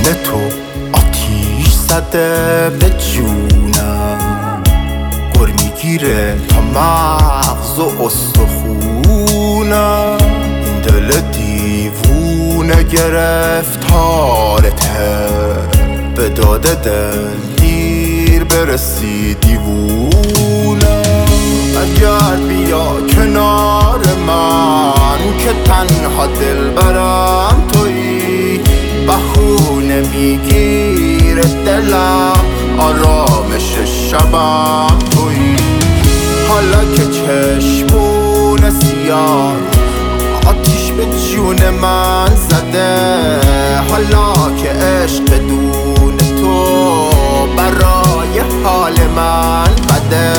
تو آتیش زده به جونم، گر میگیره تا مغز و استخونم. این دل دیوونه گرفتارته، به داده دل دیر برسی دیوونم. برگرد بیا کنار من که تنها دل برم تویی، بهونه میگیره دلم آرامش شبم تویی. حالا که چشمون سیاه آتیش به جون من زده، حالا که عشق بدون تو برای حال من بده.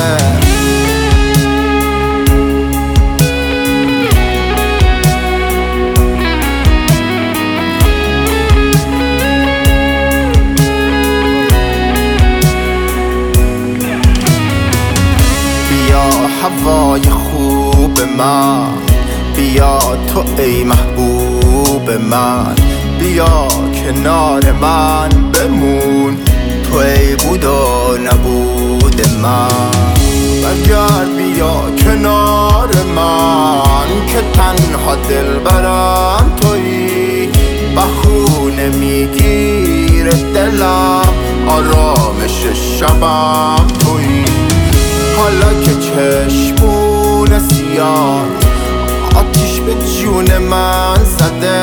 بیا هوای خوب من، بیا تو ای محبوب من، بیا کنار من بمون، تو ای بود و نبود من. برگرد بیا کنار من که تنها دل برم تویی، بهونه میگیره دلم آرامش شبم تویی. حالا که چشمون سیاه آتیش به جون من زده،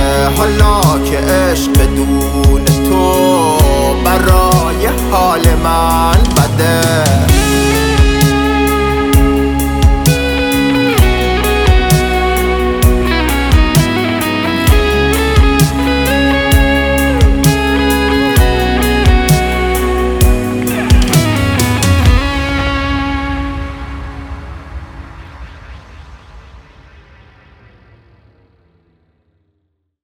حالا که عشق بدون تو برای حال من